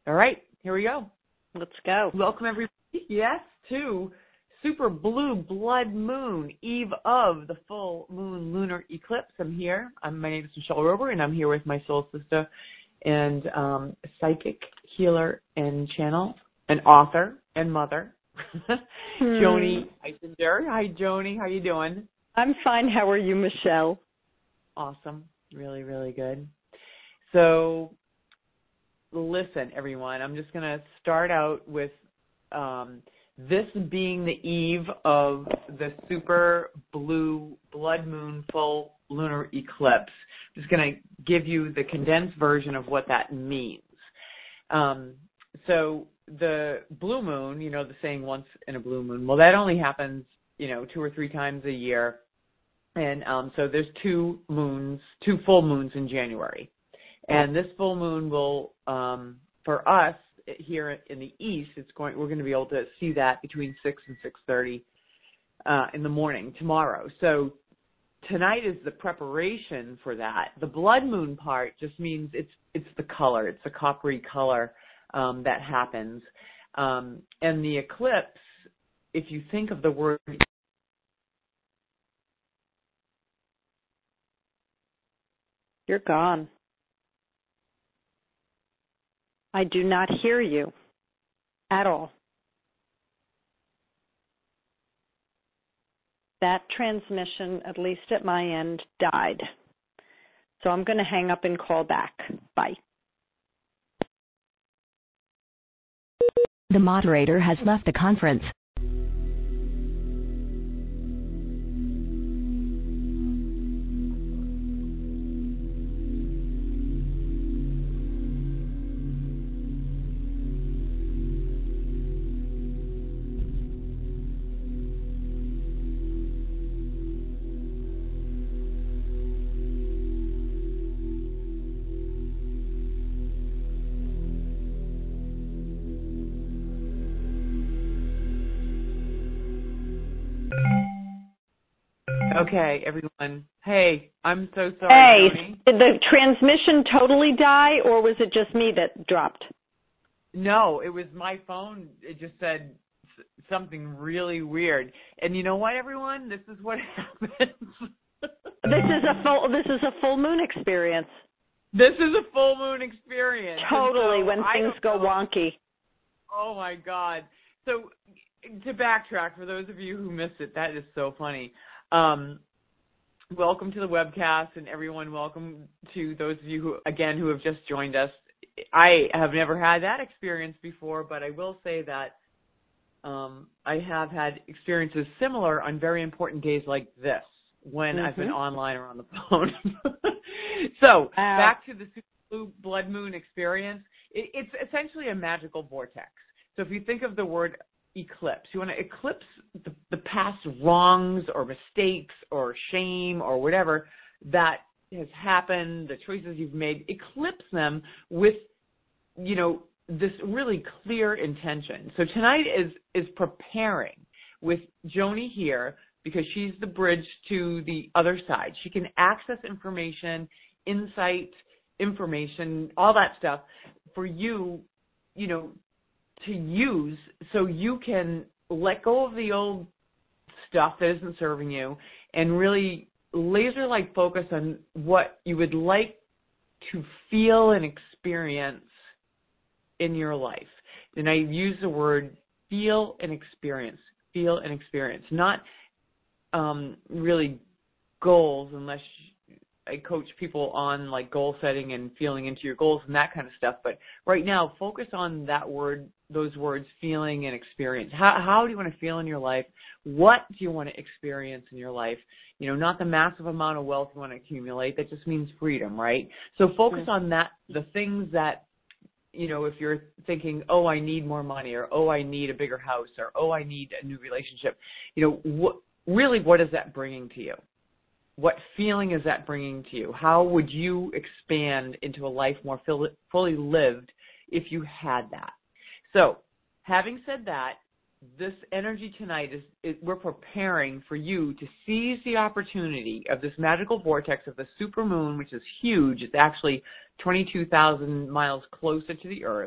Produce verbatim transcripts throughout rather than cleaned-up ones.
All right, here we go. Let's go. Welcome, everybody, yes, to Super Blue Blood Moon, eve of the full moon lunar eclipse. I'm here. I'm, my name is Michelle Rober, and I'm here with my soul sister and um, psychic healer and channel and author and mother, hmm. Joni Eisinger. Hi, Joni. How you doing? I'm fine. How are you, Michelle? Awesome. Really, really good. So, listen, everyone. I'm just going to start out with um, this being the eve of the super blue blood moon full lunar eclipse. I'm just going to give you the condensed version of what that means. Um, so the blue moon, you know, the saying once in a blue moon, well, that only happens, you know, two or three times a year. And um, so there's two moons, two full moons in January. And this full moon will, um, for us here in the east, it's going. We're going to be able to see that between six and six thirty uh, in the morning tomorrow. So tonight is the preparation for that. The blood moon part just means it's it's the color. It's the coppery color um, that happens. Um, and the eclipse, if you think of the word. You're gone. I do not hear you at all. That transmission, at least at my end, died. So I'm going to hang up and call back. Bye. The moderator has left the conference. Okay, everyone. Hey, I'm so sorry. Hey, Tony. did the transmission totally die, or was it just me that dropped? No, it was my phone. It just said something really weird. And you know what, everyone? This is what happens. This is a full. This is a full moon experience. This is a full moon experience. Totally, so when things go know. wonky. Oh my God! So to backtrack, for those of you who missed it, that is so funny. Um, welcome to the webcast, and everyone, welcome to those of you who, again, who have just joined us. I have never had that experience before, but I will say that um, I have had experiences similar on very important days like this, when mm-hmm. I've been online or on the phone. So, wow. Back to the super blue blood moon experience. It, it's essentially a magical vortex. So if you think of the word eclipse, you want to eclipse the, the past wrongs or mistakes or shame or whatever that has happened, the choices you've made, eclipse them with, you know, this really clear intention. So tonight is is preparing with Joni here, because she's the bridge to the other side. She can access information, insight, information, all that stuff for you, you know, to use so you can let go of the old stuff that isn't serving you and really laser-like focus on what you would like to feel and experience in your life. And I use the word feel and experience, feel and experience, not um, really goals, unless I coach people on like goal setting and feeling into your goals and that kind of stuff. But right now, focus on that word, those words, feeling and experience. How, how do you want to feel in your life? What do you want to experience in your life? You know, not the massive amount of wealth you want to accumulate. That just means freedom, right? So focus mm-hmm. on that, the things that, you know, if you're thinking, oh, I need more money, or oh, I need a bigger house, or oh, I need a new relationship. You know, what, really, what is that bringing to you? What feeling is that bringing to you? How would you expand into a life more fully lived if you had that? So, having said that, this energy tonight is, is we're preparing for you to seize the opportunity of this magical vortex of the supermoon, which is huge. It's actually twenty-two thousand miles closer to the Earth.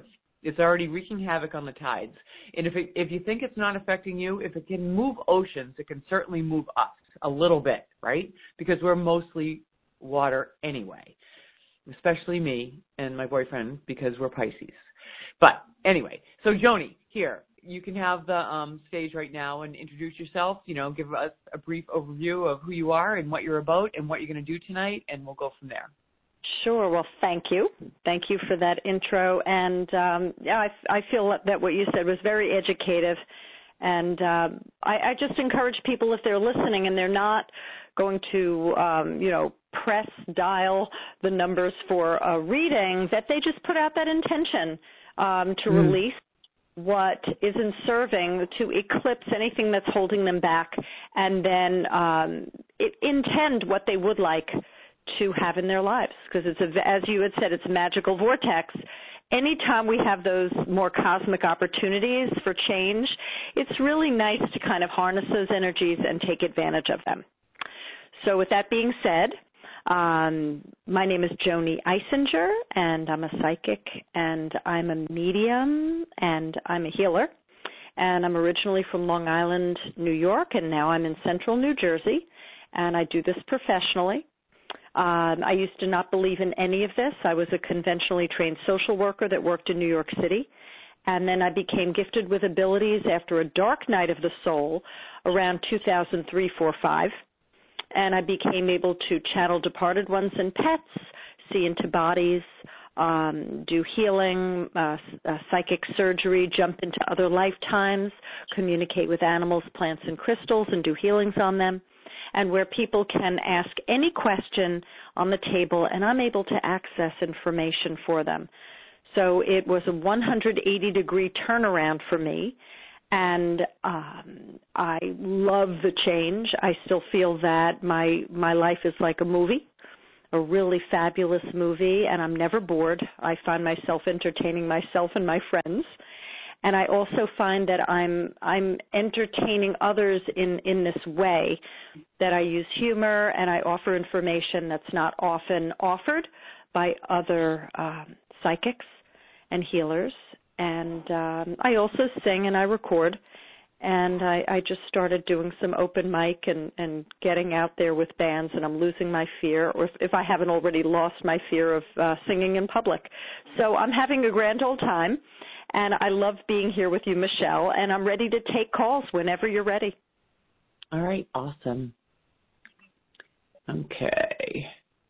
It's already wreaking havoc on the tides. And if it, if you think it's not affecting you, if it can move oceans, it can certainly move us a little bit, right? Because we're mostly water anyway, especially me and my boyfriend because we're Pisces. But anyway, so Joni, here, you can have the um, stage right now and introduce yourself, you know, give us a brief overview of who you are and what you're about and what you're going to do tonight, and we'll go from there. Sure. Well, thank you. Thank you for that intro. And um, yeah, I, I feel that what you said was very educative. And um, I, I just encourage people, if they're listening and they're not going to, um, you know, press dial the numbers for a reading, that they just put out that intention um, to mm. release what isn't serving, to eclipse anything that's holding them back, and then um, it, intend what they would like to have in their lives, because it's a, as you had said, it's a magical vortex. Anytime we have those more cosmic opportunities for change, it's really nice to kind of harness those energies and take advantage of them. So with that being said, um, my name is Joni Eisinger, and I'm a psychic, and I'm a medium, and I'm a healer. And I'm originally from Long Island, New York, and now I'm in central New Jersey, and I do this professionally. Um, I used to not believe in any of this. I was a conventionally trained social worker that worked in New York City, and then I became gifted with abilities after a dark night of the soul around two thousand three, four, five, and I became able to channel departed ones and pets, see into bodies, um, do healing, uh, uh, psychic surgery, jump into other lifetimes, communicate with animals, plants, and crystals, and do healings on them, and where people can ask any question on the table, and I'm able to access information for them. So it was a one hundred eighty degree turnaround for me, and um, I love the change. I still feel that my my life is like a movie, a really fabulous movie, and I'm never bored. I find myself entertaining myself and my friends. And I also find that I'm I'm entertaining others in, in this way, that I use humor and I offer information that's not often offered by other um, psychics and healers. And um, I also sing and I record. And I, I just started doing some open mic and, and getting out there with bands, and I'm losing my fear, or if, if I haven't already lost my fear of uh, singing in public. So I'm having a grand old time. And I love being here with you, Michelle, and I'm ready to take calls whenever you're ready. All right, awesome. Okay.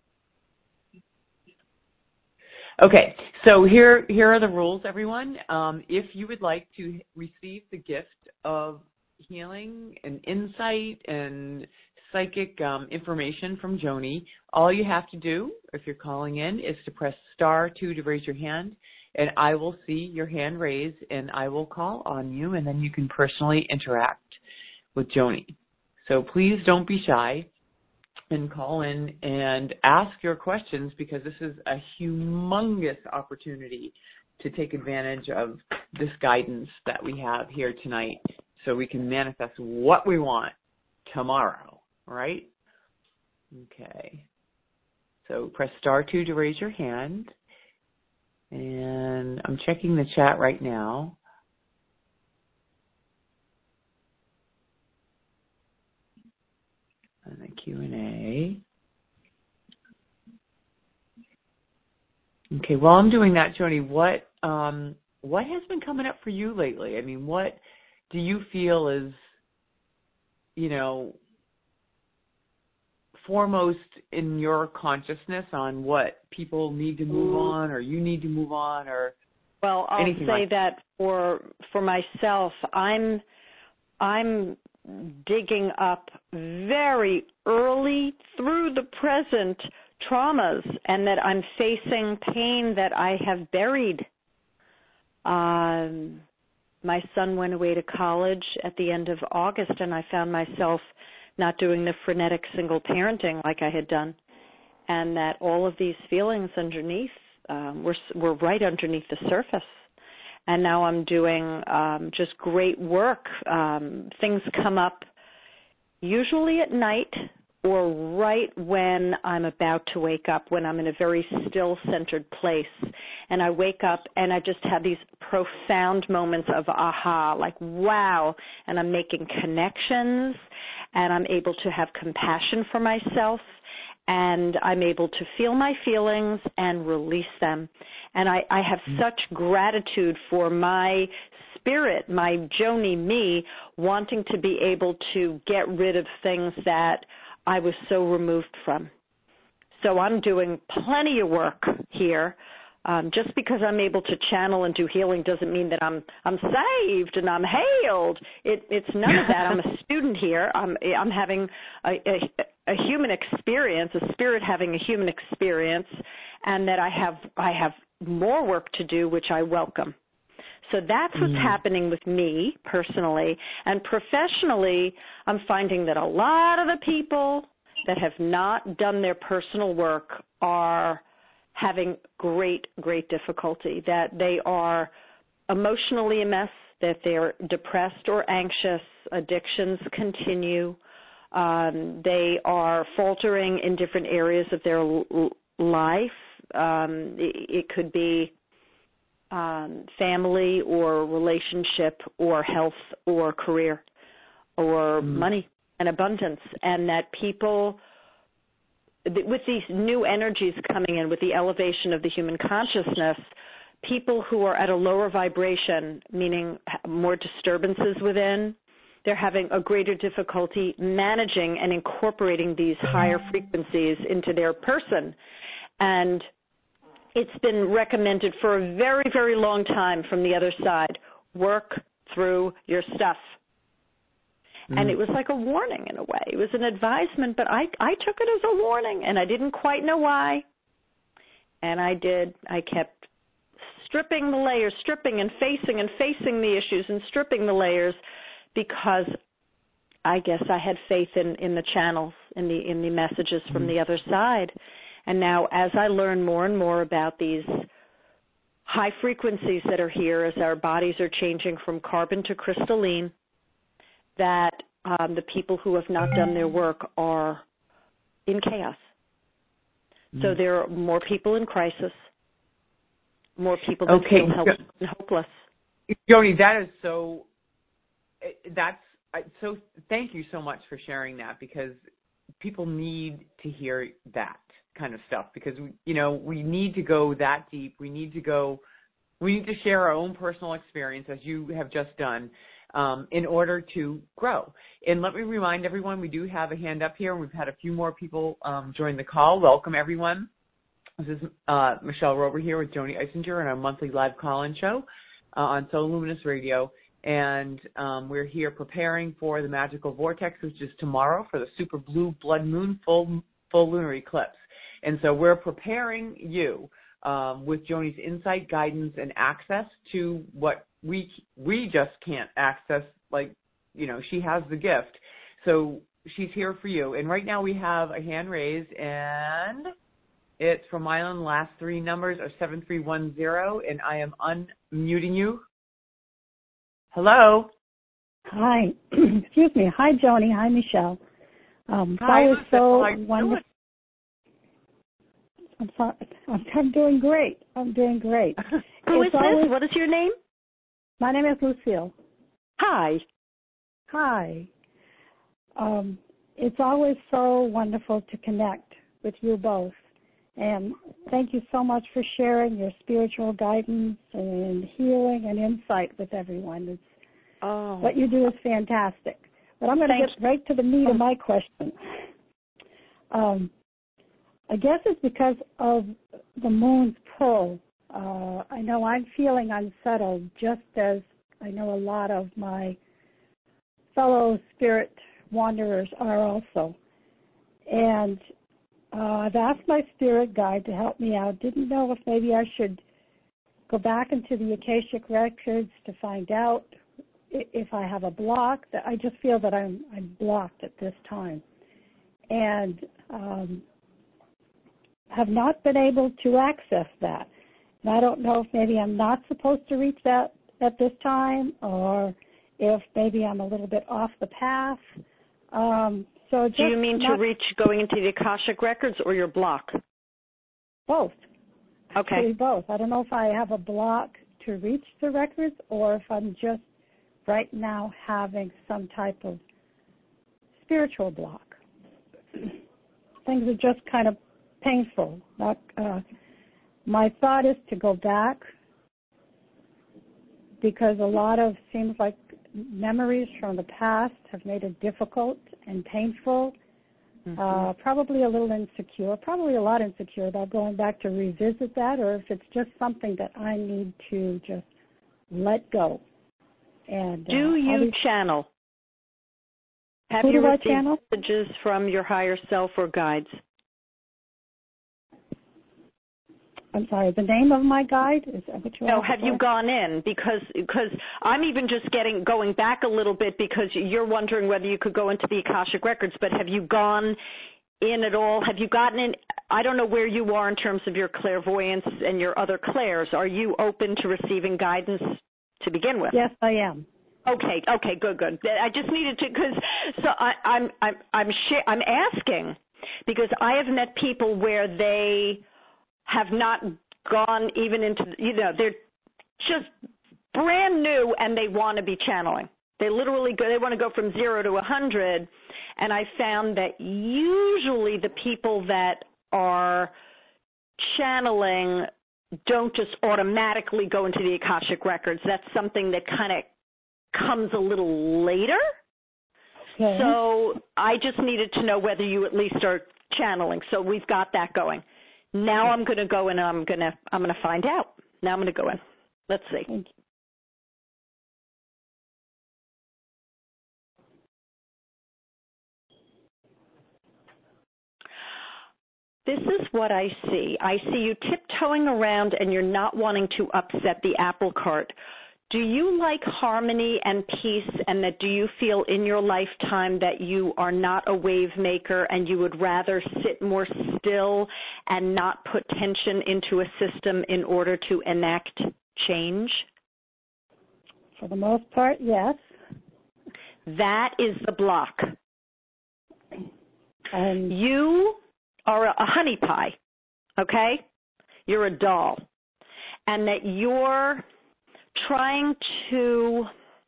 Okay, so here here are the rules, everyone. Um, if you would like to receive the gift of healing and insight and psychic um, information from Joni, all you have to do, if you're calling in, is to press star two to raise your hand. And I will see your hand raised, and I will call on you, and then you can personally interact with Joni. So please don't be shy and call in and ask your questions, because this is a humongous opportunity to take advantage of this guidance that we have here tonight so we can manifest what we want tomorrow, right? Okay. So press star two to raise your hand. And I'm checking the chat right now. And the Q and A. Okay, while I'm doing that, Joni, what um, what has been coming up for you lately? I mean, what do you feel is, you know, foremost in your consciousness on what people need to move on, or you need to move on, or well, I'll anything say like that for for myself, I'm I'm digging up very early through the present traumas, and that I'm facing pain that I have buried. Um, my son went away to college at the end of August, and I found myself not doing the frenetic single parenting like I had done, and that all of these feelings underneath um, were, were right underneath the surface. And now I'm doing um, just great work. Um, things come up usually at night or right when I'm about to wake up, when I'm in a very still, centered place. And I wake up and I just have these profound moments of aha, like wow, and I'm making connections, and I'm able to have compassion for myself, and I'm able to feel my feelings and release them. And I, I have such gratitude for my spirit, my Joni me, wanting to be able to get rid of things that I was so removed from. So I'm doing plenty of work here. Um, just because I'm able to channel and do healing doesn't mean that I'm I'm saved and I'm healed. It, it's none of that. I'm a student here. I'm I'm having a, a, a human experience, a spirit having a human experience, and that I have I have more work to do, which I welcome. So that's what's mm. happening with me personally. And professionally, I'm finding that a lot of the people that have not done their personal work are having great, great difficulty, that they are emotionally a mess, that they're depressed or anxious, addictions continue, um, they are faltering in different areas of their l- life. Um, it, it could be um, family or relationship or health or career or mm. money and abundance, and that people, with these new energies coming in, with the elevation of the human consciousness, people who are at a lower vibration, meaning more disturbances within, they're having a greater difficulty managing and incorporating these higher frequencies into their person. And it's been recommended for a very, very long time from the other side, work through your stuff. And it was like a warning in a way. It was an advisement, but I, I took it as a warning, and I didn't quite know why. And I did. I kept stripping the layers, stripping and facing and facing the issues and stripping the layers, because I guess I had faith in, in the channels, in the in the messages from the other side. And now as I learn more and more about these high frequencies that are here as our bodies are changing from carbon to crystalline, that um, the people who have not done their work are in chaos. Mm. So there are more people in crisis, more people that okay. feel helpless and hopeless. Joni, that is so, that's, so thank you so much for sharing that, because people need to hear that kind of stuff, because, you know, we need to go that deep. We need to go, we need to share our own personal experience, as you have just done, Um, in order to grow. And let me remind everyone, we do have a hand up here, and we've had a few more people um, join the call. Welcome, everyone. This is uh, Michelle Rober here with Joni Eisinger on our monthly live call-in show uh, on Solar Luminous Radio. And um, we're here preparing for the magical vortex, which is tomorrow, for the super blue blood moon full, full lunar eclipse. And so we're preparing you um, with Joni's insight, guidance, and access to what we we just can't access. Like, you know, she has the gift. So she's here for you. And right now we have a hand raised, and it's from Mylan. Last three numbers are seven three one zero, and I am unmuting you. Hello. Hi. Excuse me. Hi, Joni. Hi, Michelle. Um, Hi, that was so How wonderful. I'm sorry. I'm, I'm doing great. I'm doing great. Who it's is this? Always, what is your name? My name is Lucille. Hi. Hi. Um, it's always so wonderful to connect with you both. And thank you so much for sharing your spiritual guidance and healing and insight with everyone. It's, oh. What you do is fantastic. But I'm going to get right to the meat of my question. Um, I guess it's because of the moon's pull. Uh, I know I'm feeling unsettled, just as I know a lot of my fellow spirit wanderers are also. And uh, I've asked my spirit guide to help me out. Didn't know if maybe I should go back into the Akashic records to find out if I have a block. That I just feel that I'm, I'm blocked at this time. And um, have not been able to access that. And I don't know if maybe I'm not supposed to reach that at this time, or if maybe I'm a little bit off the path. Um, so just Do you mean not, to reach going into the Akashic records or your block? Both. Okay. Actually, both. I don't know if I have a block to reach the records, or if I'm just right now having some type of spiritual block. Things are just kind of painful. Not, uh, my thought is to go back, because a lot of, seems like memories from the past have made it difficult and painful. Mm-hmm. Uh, probably a little insecure, probably a lot insecure about going back to revisit that, or if it's just something that I need to just let go. And do uh, you these, channel? Have who you do I received channel? messages from your higher self or guides? I'm sorry, the name of my guide? Is that what you No, have you gone in? Because because I'm even just getting going back a little bit, because you're wondering whether you could go into the Akashic Records, but have you gone in at all? Have you gotten in? I don't know where you are in terms of your clairvoyance and your other clairs. Are you open to receiving guidance to begin with? Yes, I am. Okay, okay, good, good. I just needed to, because so I, I'm I'm I'm sh- I'm asking because I have met people where they have not gone even into, you know, they're just brand new and they want to be channeling. They literally go, they want to go from zero to a hundred, and I found that usually the people that are channeling don't just automatically go into the Akashic Records. That's something that kind of comes a little later. Okay. So I just needed to know whether you at least are channeling. So we've got that going. Now I'm going to go and I'm going to I'm going to find out. Now I'm going to go in. Let's see. Thank you. This is what I see. I see you tiptoeing around and you're not wanting to upset the apple cart. Do you like harmony and peace, and that do you feel in your lifetime that you are not a wave maker and you would rather sit more still and not put tension into a system in order to enact change? For the most part, yes. That is the block. Um, you are a honey pie, okay? You're a doll. And that you're trying to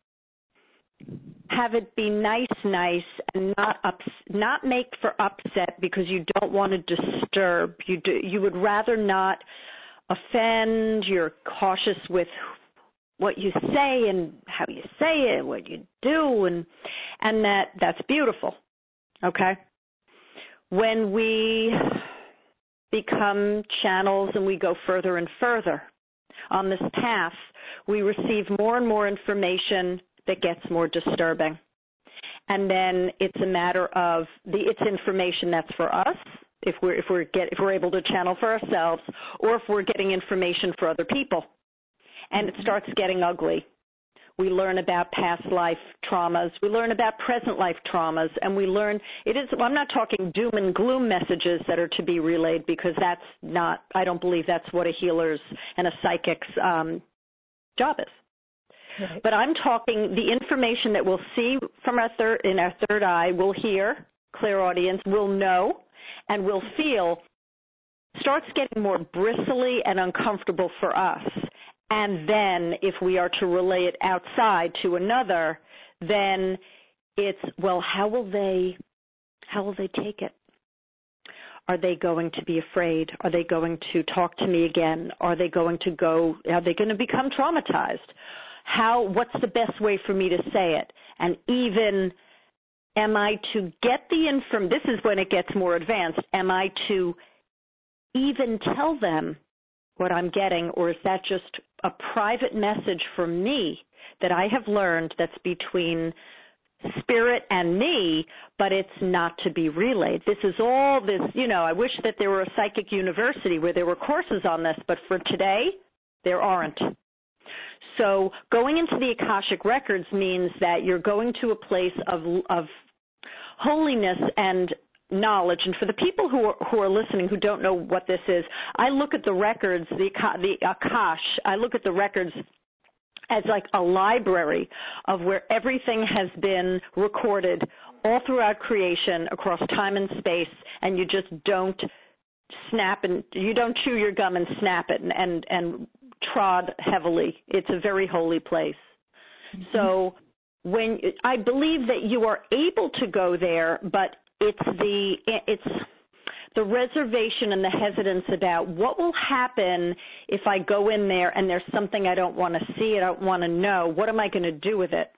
have it be nice, nice, and not ups, not make for upset because you don't want to disturb. You do, you would rather not offend. You're cautious with what you say and how you say it, what you do, and and that that's beautiful. Okay? When we become channels and we go further and further on this path, we receive more and more information that gets more disturbing. And then it's a matter of the it's information that's for us, if we're if we're get if we're able to channel for ourselves, or if we're getting information for other people. And it starts getting ugly. We learn about past life traumas. We learn about present life traumas, and we learn it is. Well, I'm not talking doom and gloom messages that are to be relayed, because that's not. I don't believe that's what a healer's and a psychic's um, job is. right. But I'm talking the information that we'll see from our third in our third eye, we'll hear, clairaudience, we'll know, and we'll feel. Starts getting more bristly and uncomfortable for us. And then if we are to relay it outside to another, then it's, well, how will they, how will they take it? Are they going to be afraid? Are they going to talk to me again? Are they going to go, are they going to become traumatized? How, what's the best way for me to say it? And even, am I to get the inform, this is when it gets more advanced, am I to even tell them what I'm getting, or is that just a private message from me that I have learned that's between spirit and me, but it's not to be relayed? This is all this, you know, I wish that there were a psychic university where there were courses on this, but for today, there aren't. So going into the Akashic Records means that you're going to a place of, of holiness and knowledge. And for the people who are, who are listening who don't know what this is, I look at the records, the, the Akash, I look at the records as like a library of where everything has been recorded all throughout creation across time and space, and you just don't snap and you don't chew your gum and snap it and, and, and trod heavily. It's a very holy place. Mm-hmm. So when I believe that you are able to go there, but it's the it's the reservation and the hesitance about what will happen if I go in there and there's something I don't want to see, I don't want to know. What am I going to do with it?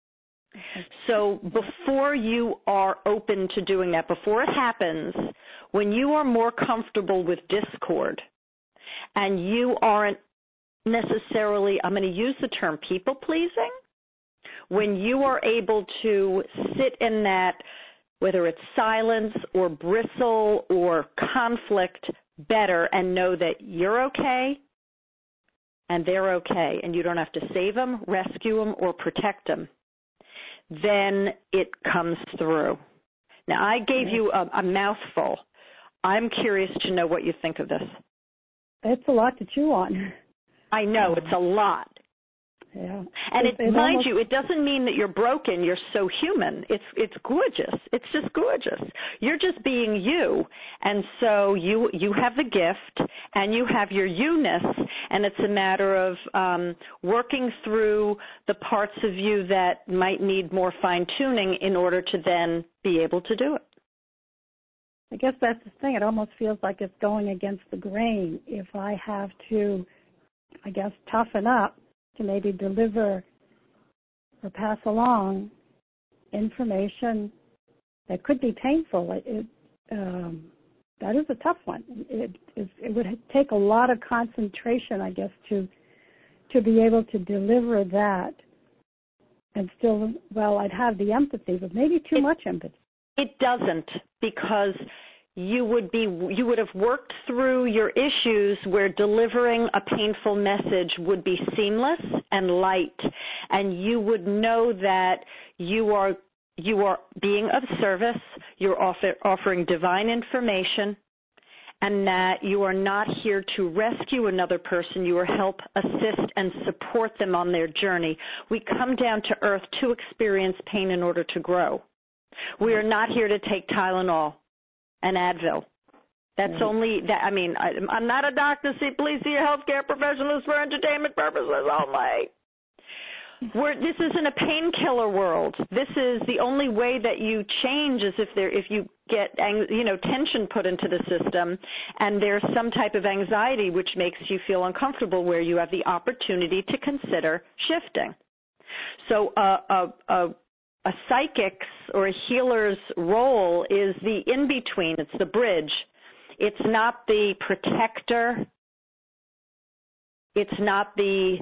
So before you are open to doing that, before it happens, when you are more comfortable with discord and you aren't necessarily, I'm going to use the term people-pleasing, when you are able to sit in that, whether it's silence or bristle or conflict, better and know that you're okay and they're okay and you don't have to save them, rescue them, or protect them, then it comes through. Now, I gave you a, a mouthful. I'm curious to know what you think of this. It's a lot to chew on. I know, it's a lot. Yeah. And it, it, it mind almost... you, it doesn't mean that you're broken. You're so human. It's it's gorgeous. It's just gorgeous. You're just being you, and so you you have the gift, and you have your you-ness, and it's a matter of um, working through the parts of you that might need more fine-tuning in order to then be able to do it. I guess that's the thing. It almost feels like it's going against the grain. If I have to, I guess, toughen up to maybe deliver or pass along information that could be painful, it, it um, that is a tough one. It, it, it would take a lot of concentration, I guess, to to be able to deliver that. And still, well, I'd have the empathy, but maybe too it, much empathy. It doesn't, because you would be you would have worked through your issues where delivering a painful message would be seamless and light, and you would know that you are you are being of service, you're offer, offering divine information, and that you are not here to rescue another person. You are help, assist, and support them on their journey. We come down to earth to experience pain in order to grow. We are not here to take Tylenol and Advil. That's mm-hmm. only that. I mean, I, I'm not a doctor. See, please see a healthcare professional for entertainment purposes only. We're, this isn't a painkiller world. This is the only way that you change is if there, if you get, you know, tension put into the system, and there's some type of anxiety which makes you feel uncomfortable, where you have the opportunity to consider shifting. So, uh, a, a A psychic's or a healer's role is the in-between. It's the bridge. It's not the protector. It's not the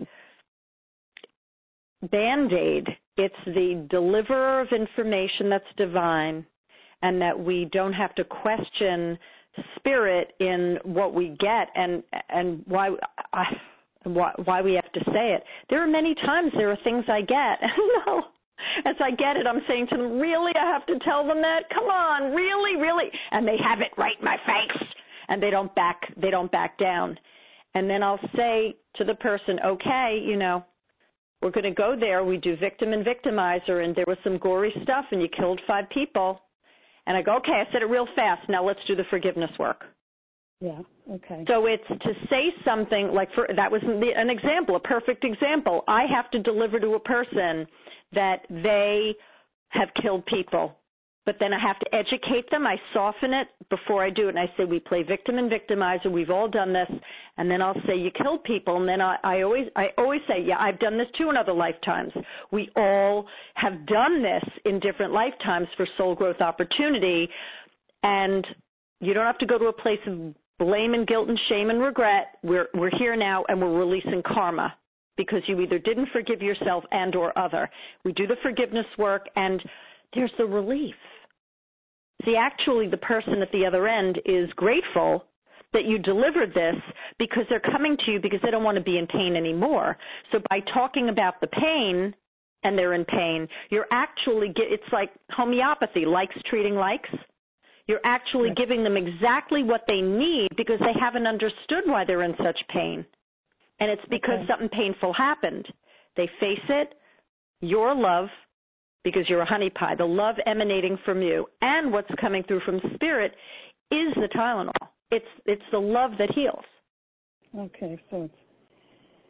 Band-Aid. It's the deliverer of information that's divine, and that we don't have to question spirit in what we get, and and why I, why, why we have to say it. There are many times there are things I get. No. As I get it, I'm saying to them, really, I have to tell them that? Come on, really, really? And they have it right in my face, and they don't back, they don't back down. And then I'll say to the person, okay, you know, we're going to go there. We do victim and victimizer, and there was some gory stuff, and you killed five people. And I go, okay, I said it real fast. Now let's do the forgiveness work. Yeah, okay. So it's to say something like, for, that was an example, a perfect example. I have to deliver to a person that they have killed people, but then I have to educate them. I soften it before I do it, and I say, we play victim and victimizer. We've all done this. And then I'll say, you killed people. And then I, I always I always say, yeah, I've done this too in other lifetimes. We all have done this in different lifetimes for soul growth opportunity. And you don't have to go to a place of blame and guilt and shame and regret. We're we're here now, and we're releasing karma, because you either didn't forgive yourself and or other. We do the forgiveness work, and there's the relief. See, actually, the person at the other end is grateful that you delivered this, because they're coming to you because they don't want to be in pain anymore. So by talking about the pain, and they're in pain, you're actually, get, it's like homeopathy, likes treating likes. You're actually right. giving them exactly what they need, because they haven't understood why they're in such pain. And it's because okay. something painful happened. They face it, your love, because you're a honey pie, the love emanating from you, and what's coming through from spirit is the Tylenol. It's it's the love that heals. Okay, so it's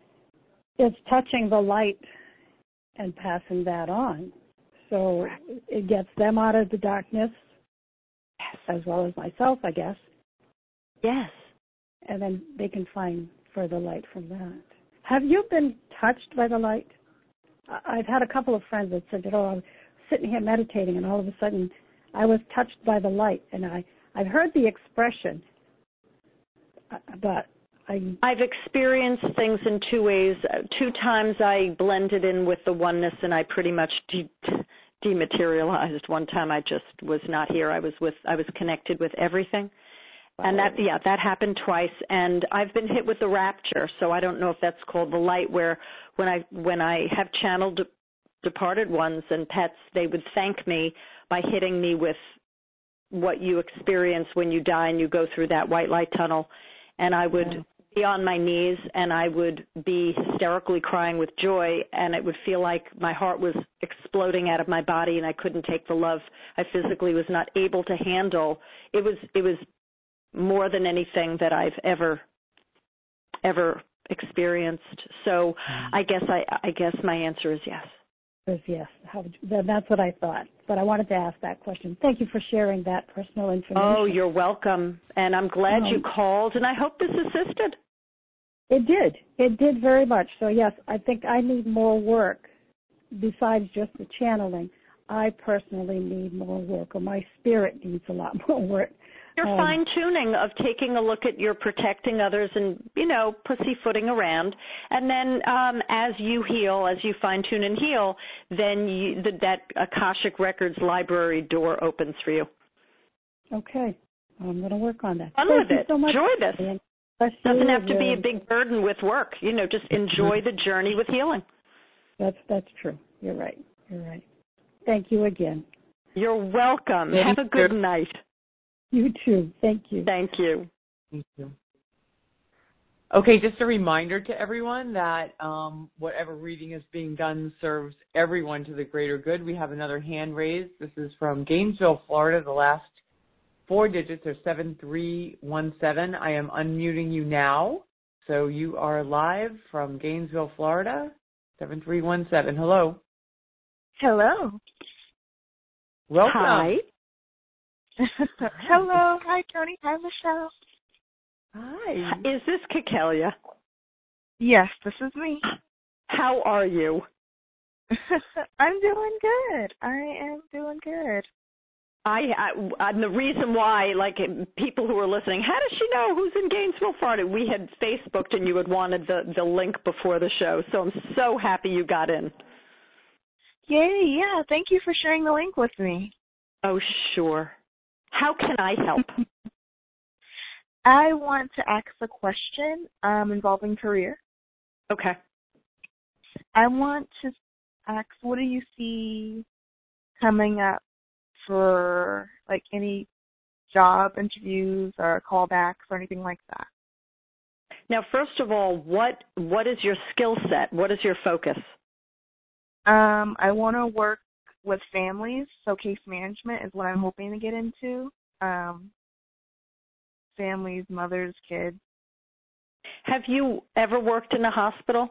it's touching the light and passing that on. So it gets them out of the darkness, Yes. as well as myself, I guess. Yes. And then they can find further light from that. Have you been touched by the light? I've had a couple of friends that said, you know, I was sitting here meditating, and all of a sudden I was touched by the light. And I, I've heard the expression, but I... I've experienced things in two ways. Two times I blended in with the oneness, and I pretty much de- dematerialized. One time I just was not here. I was with. I was connected with everything. Wow. And that, yeah, that happened twice. And I've been hit with the rapture, so I don't know if that's called the light, where when I when I have channeled de- departed ones and pets, they would thank me by hitting me with what you experience when you die and you go through that white light tunnel. And I would yeah. be on my knees, and I would be hysterically crying with joy, and it would feel like my heart was exploding out of my body, and I couldn't take the love. I physically was not able to handle. It was it was more than anything that I've ever, ever experienced. So I guess I, I guess my answer is yes. Is yes. How, that's what I thought. But I wanted to ask that question. Thank you for sharing that personal information. Oh, you're welcome. And I'm glad um, you called, and I hope this assisted. It did. It did very much. So, yes, I think I need more work besides just the channeling. I personally need more work, or my spirit needs a lot more work. Your um, fine-tuning of taking a look at your protecting others and, you know, pussyfooting around. And then um, as you heal, as you fine-tune and heal, then you, the, that Akashic Records library door opens for you. Okay. I'm going to work on that. Fun Thank with it. So much. Enjoy this. It doesn't have to be a big burden with work. You know, just enjoy the journey with healing. That's that's true. You're right. You're right. Thank you again. You're welcome. Thank have a good you. night. You too. Thank you. Thank you. Thank you. Okay, just a reminder to everyone that um, whatever reading is being done serves everyone to the greater good. We have another hand raised. This is from Gainesville, Florida. The last four digits are seven three one seven. I am unmuting you now. So you are live from Gainesville, Florida. seven three one seven. Hello. Hello. Welcome. Hi. Hello. Hi, Tony. Hi, Michelle. Hi. Is this Kekelia? Yes, this is me. How are you? I'm doing good. I am doing good. I, I, and the reason why, like, people who are listening, how does she know who's in Gainesville, Florida? We had Facebooked and you had wanted the, the link before the show, so I'm so happy you got in. Yay, yeah. Thank you for sharing the link with me. Oh, sure. How can I help? I want to ask a question um, involving career. Okay. I want to ask, what do you see coming up for, like, any job interviews or callbacks or anything like that? Now, first of all, what what is your skill set? What is your focus? Um, I want to work with families, so case management is what I'm hoping to get into. Um, families, mothers, kids. Have you ever worked in a hospital?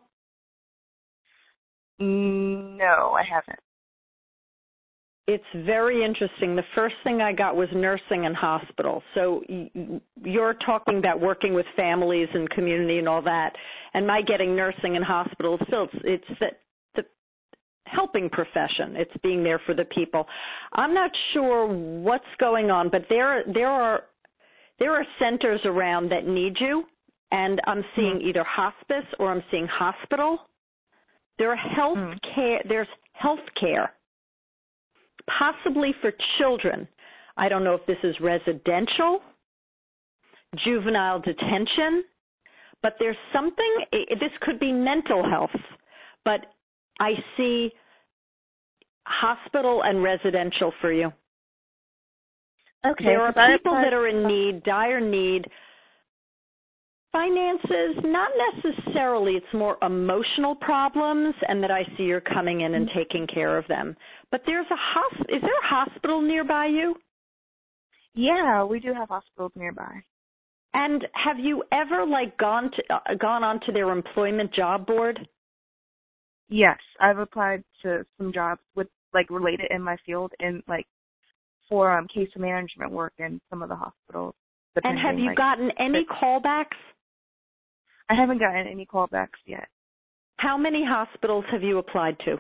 No, I haven't. It's very interesting. The first thing I got was nursing in hospital. So you're talking about working with families and community and all that. And my getting nursing in hospitals, so it's, it's the, the helping profession. It's being there for the people. I'm not sure what's going on, but there there are there are centers around that need you. And I'm seeing mm. either hospice or I'm seeing hospital. There are health mm. care. There's health care. Possibly for children. I don't know if this is residential, juvenile detention, but there's something, this could be mental health, but I see hospital and residential for you. Okay. There are people that are in need, dire need. Finances, not necessarily. It's more emotional problems, and that I see you're coming in and taking care of them. But there's a hosp- is there a hospital nearby you? Yeah, we do have hospitals nearby. And have you ever like gone to uh, gone onto their employment job board? Yes, I've applied to some jobs with like related in my field and like for um case management work in some of the hospitals. And have you like, gotten any callbacks? I haven't gotten any callbacks yet. How many hospitals have you applied to?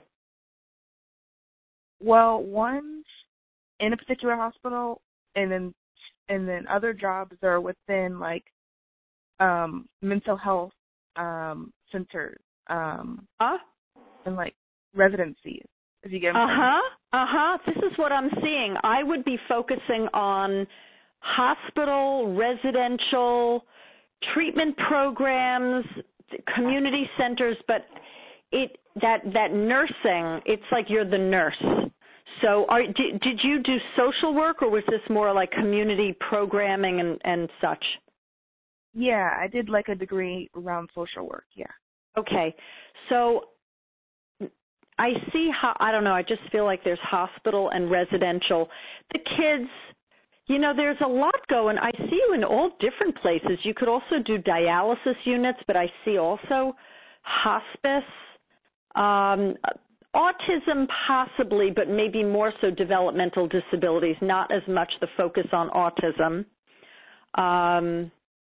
Well, one's in a particular hospital, and then and then other jobs are within like um mental health um centers um uh and like residencies, if you get what I'm saying. Uh-huh. Uh-huh. This is what I'm seeing. I would be focusing on hospital, residential, treatment programs, community centers, but it that that nursing, it's like you're the nurse. So are, did, did you do social work, or was this more like community programming and, and such? Yeah, I did like a degree around social work, yeah. Okay. So I see how, I don't know, I just feel like there's hospital and residential. The kids, you know, there's a lot going. I see you in all different places. You could also do dialysis units, but I see also hospice, um, autism possibly, but maybe more so developmental disabilities, not as much the focus on autism. Um,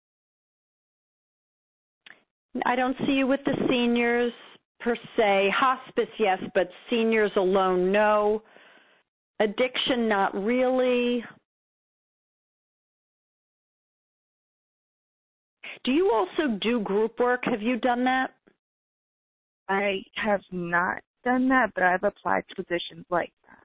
I don't see you with the seniors per se. Hospice, yes, but seniors alone, no. Addiction, not really. Do you also do group work? Have you done that? I have not done that, but I've applied to positions like that.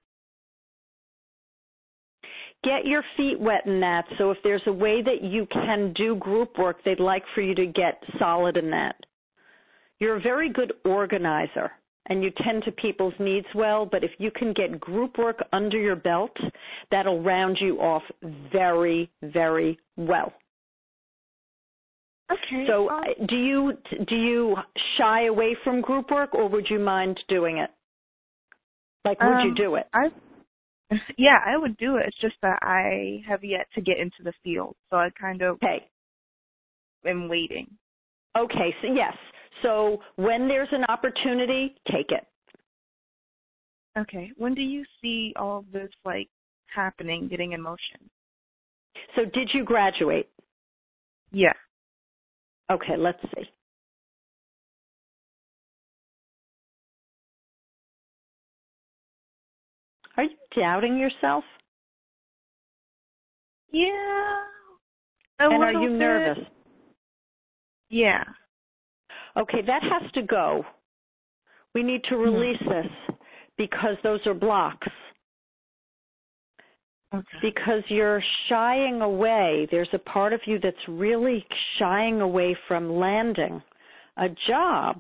Get your feet wet in that. So if there's a way that you can do group work, they'd like for you to get solid in that. You're a very good organizer, and you tend to people's needs well, but if you can get group work under your belt, that'll round you off very, very well. Okay. So um, do you do you shy away from group work, or would you mind doing it? Like, would um, you do it? I, yeah, I would do it. It's just that I have yet to get into the field, so I kind of okay. am waiting. Okay, so yes. So when there's an opportunity, take it. Okay. When do you see all of this, like, happening, getting in motion? So did you graduate? Yeah. Okay, let's see. Are you doubting yourself? Yeah. A and are you bit. nervous? Yeah. Okay, that has to go. We need to release mm. this because those are blocks. Okay. Because you're shying away. There's a part of you that's really shying away from landing a job.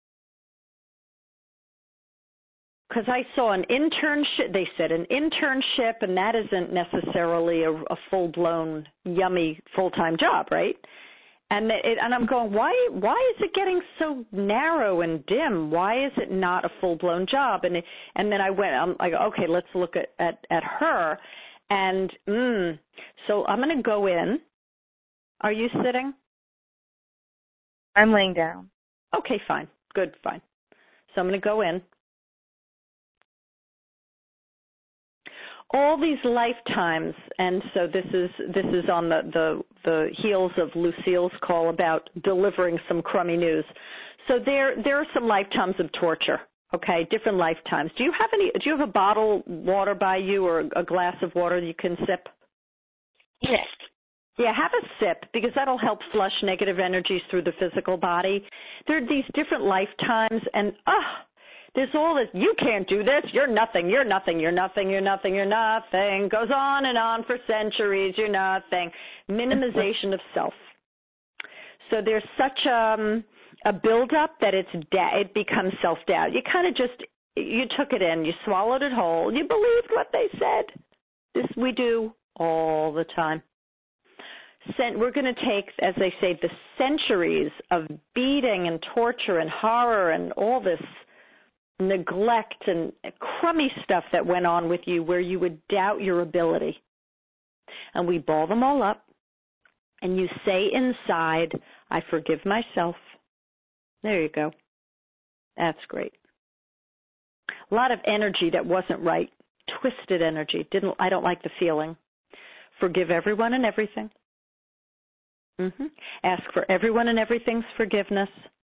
Because I saw an internship, they said an internship, and that isn't necessarily a, a full-blown, yummy, full-time job, right? And it, and I'm going, why why is it getting so narrow and dim? Why is it not a full-blown job? And it, and then I went, I'm like, okay, let's look at, at, at her. And mm, so I'm going to go in. Are you sitting? I'm laying down. Okay, fine. Good, fine. So I'm going to go in. All these lifetimes, and so this is this is on the, the, the heels of Lucille's call about delivering some crummy news. So there there are some lifetimes of torture. Okay, different lifetimes. Do you have any? Do you have a bottle of water by you, or a glass of water you can sip? Yes. Yeah, have a sip, because that'll help flush negative energies through the physical body. There are these different lifetimes, and ah. Uh, There's all this, you can't do this, you're nothing, you're nothing, you're nothing, you're nothing, you're nothing. Goes on and on for centuries, you're nothing. Minimization of self. So there's such um, a buildup that it's da- it becomes self-doubt. You kind of just, you took it in, you swallowed it whole, you believed what they said. This we do all the time. We're going to take, as they say, the centuries of beating and torture and horror and all this neglect and crummy stuff that went on with you where you would doubt your ability. And we ball them all up, and you say inside, I forgive myself. There you go. That's great. a lot of energy that wasn't right, twisted energy. Didn't I don't like the feeling. Forgive everyone and everything. Mm-hmm. Ask for everyone and everything's forgiveness.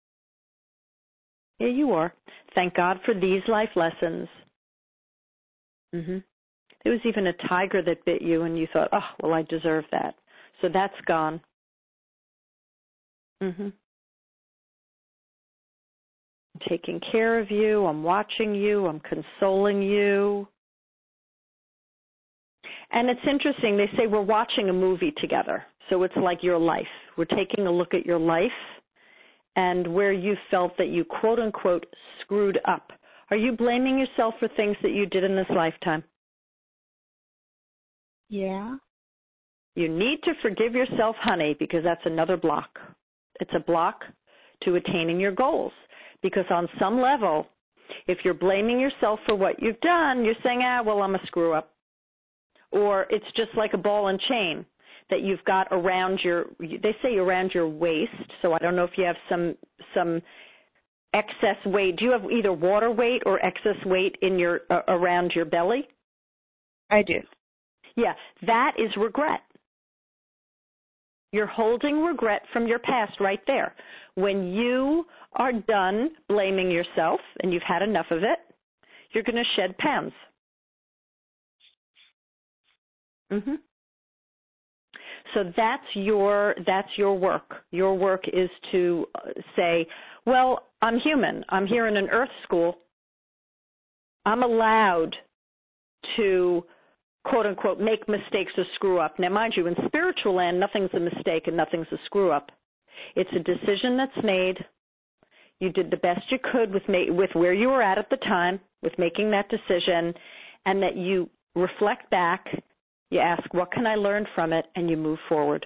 Here you are. Thank God for these life lessons. Mm-hmm. There was even a tiger that bit you, and you thought, oh, well, I deserve that. So that's gone. Mm-hmm. I'm taking care of you. I'm watching you. I'm consoling you. And it's interesting. They say we're watching a movie together. So it's like your life. We're taking a look at your life and where you felt that you, quote, unquote, screwed up. Are you blaming yourself for things that you did in this lifetime? Yeah. You need to forgive yourself, honey, because that's another block. It's a block to attaining your goals. Because on some level, if you're blaming yourself for what you've done, you're saying, ah, well, I'm a screw up. Or it's just like a ball and chain that you've got around your, they say around your waist. So I don't know if you have some some excess weight. Do you have either water weight or excess weight in your uh, around your belly? I do. Yeah, that is regret. You're holding regret from your past right there. When you are done blaming yourself and you've had enough of it, you're going to shed pounds. Mhm. So that's your that's your work. Your work is to say, well, I'm human. I'm here in an earth school. I'm allowed to, quote unquote, make mistakes or screw up. Now, mind you, in spiritual land, nothing's a mistake and nothing's a screw up. It's a decision that's made. You did the best you could with ma- with where you were at at the time, with making that decision, and that you reflect back. You ask, what can I learn from it? And you move forward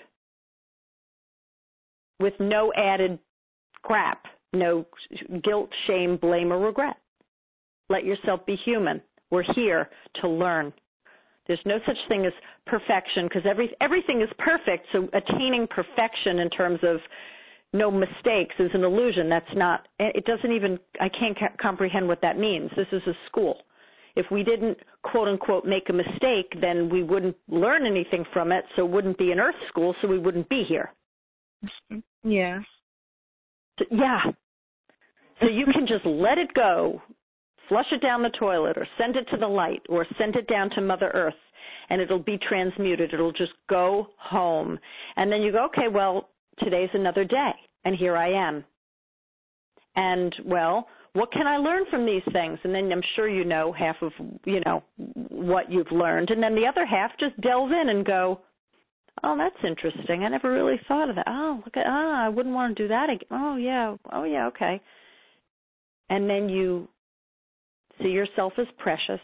with no added crap, no guilt, shame, blame, or regret. Let yourself be human. We're here to learn. There's no such thing as perfection because every, everything is perfect. So attaining perfection in terms of no mistakes is an illusion. That's not, it doesn't even, I can't ca- comprehend what that means. This is a school. If we didn't, quote unquote, make a mistake, then we wouldn't learn anything from it, so it wouldn't be an earth school, so we wouldn't be here. Yeah. So, yeah. So you can just let it go, flush it down the toilet, or send it to the light, or send it down to Mother Earth, and it'll be transmuted. It'll just go home. And then you go, okay, well, today's another day, and here I am. And, well, what can I learn from these things? And then I'm sure you know half of, you know, what you've learned. And then the other half, just delve in and go, oh, that's interesting. I never really thought of that. Oh, look at, oh, I wouldn't want to do that again. Oh, yeah. Oh, yeah, okay. And then you see yourself as precious.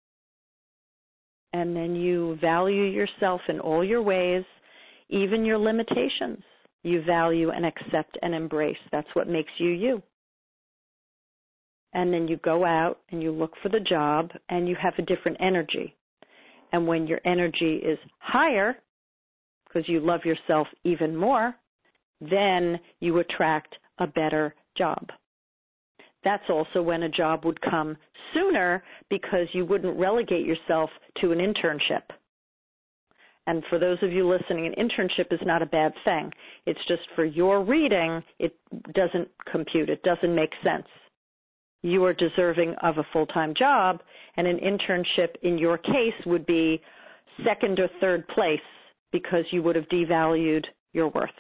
And then you value yourself in all your ways, even your limitations. You value and accept and embrace. That's what makes you you. And then you go out and you look for the job and you have a different energy. And when your energy is higher, because you love yourself even more, then you attract a better job. That's also when a job would come sooner because you wouldn't relegate yourself to an internship. And for those of you listening, an internship is not a bad thing. It's just for your reading, it doesn't compute. It doesn't make sense. You are deserving of a full-time job, and an internship in your case would be second or third place because you would have devalued your worth.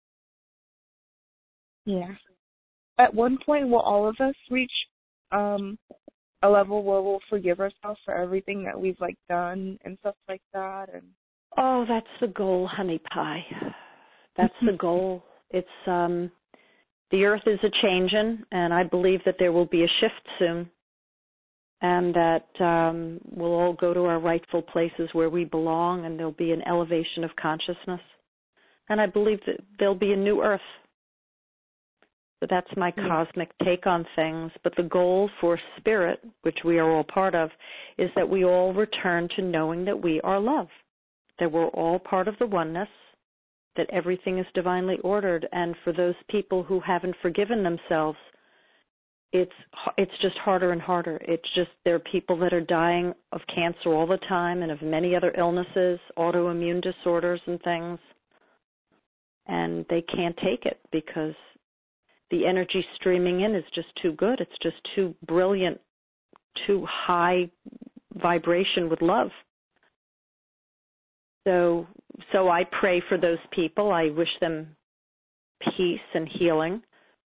Yeah. At one point, will all of us reach um, a level where we'll forgive ourselves for everything that we've like done and stuff like that? And oh, that's the goal, honey pie. That's the goal. It's um. The earth is a-changin', and I believe that there will be a shift soon, and that um, we'll all go to our rightful places where we belong, and there'll be an elevation of consciousness. And I believe that there'll be a new earth. So that's my yeah. cosmic take on things. But the goal for spirit, which we are all part of, is that we all return to knowing that we are love, that we're all part of the oneness, that everything is divinely ordered. And for those people who haven't forgiven themselves, it's it's just harder and harder. It's just there are people that are dying of cancer all the time and of many other illnesses, autoimmune disorders and things, and they can't take it because the energy streaming in is just too good. It's just too brilliant, too high vibration with love. So, so I pray for those people. I wish them peace and healing.